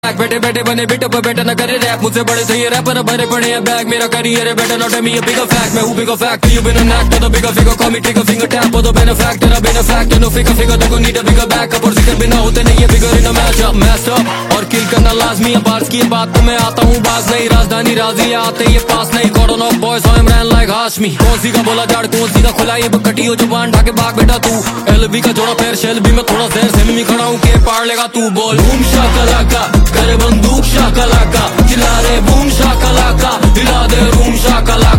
बैठे बैठे बने बिट पर बेटा न करे रैप मुझसे बड़े थे ये रैपर भरे पड़े हैं बैग मेरा करियर है बेटा not me a bigger fact मैं हूँ bigger fact you been an actor the bigger figure call me trigger finger tap और the benefactor a benefactor no figure figure देखो नीड अ बिगर बैकअप और जिक्र बिना होते नहीं है बिगर इन अ मैचअप मैस्ड और किल करना लाजमी है बार्स की बात तो मैं आता हूँ बाज नहीं राजधानी राजी आते ये पास नहीं cordon of boys I am ran like Hashmi कौन सी का बोला जाड़ कौन सी का खुला ये कटी हो जुबान ढाके भाग बेटा तू एलबी का जोड़ा पैर शेल भी मैं थोड़ा देर से मैं खड़ा हूँ के पार लेगा तू बोल बूम शाकलाका करे बंदूक शाकलाका चिल्ला रे बूम शाकलाका हिला दे रूम शाकलाका